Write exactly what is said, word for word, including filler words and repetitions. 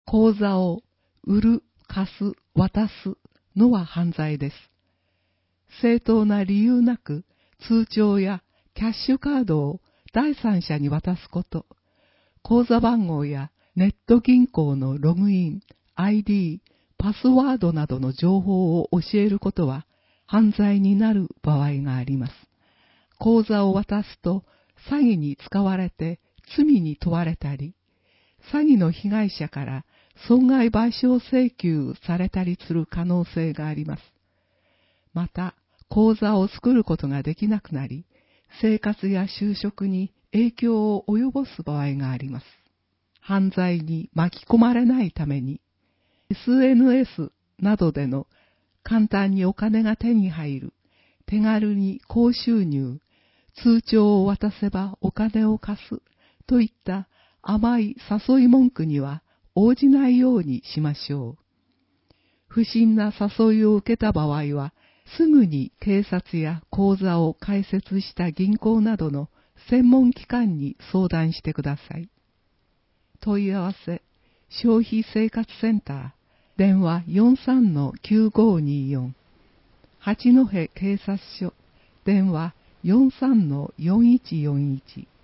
口座を売る、貸す、渡すのは犯罪です。正当な理由なく通帳やキャッシュカードを第三者に渡すこと、口座番号やネット銀行のログイン、アイディー、パスワードなどの情報を教えることは犯罪になる場合があります。口座を渡すと詐欺に使われて罪に問われたり、詐欺の被害者から損害賠償請求されたりする可能性があります。また、口座を作ることができなくなり、生活や就職に影響を及ぼす場合があります。犯罪に巻き込まれないために、エスエヌエス などでの簡単にお金が手に入る、手軽に高収入、通帳を渡せばお金を貸すといった甘い誘い文句には応じないようにしましょう。不審な誘いを受けた場合は、すぐに警察や口座を開設した銀行などの専門機関に相談してください。問い合わせ、消費生活センター、電話 よんさんのきゅうごによん、八戸警察署、電話 よんさんのよんいちよんいち。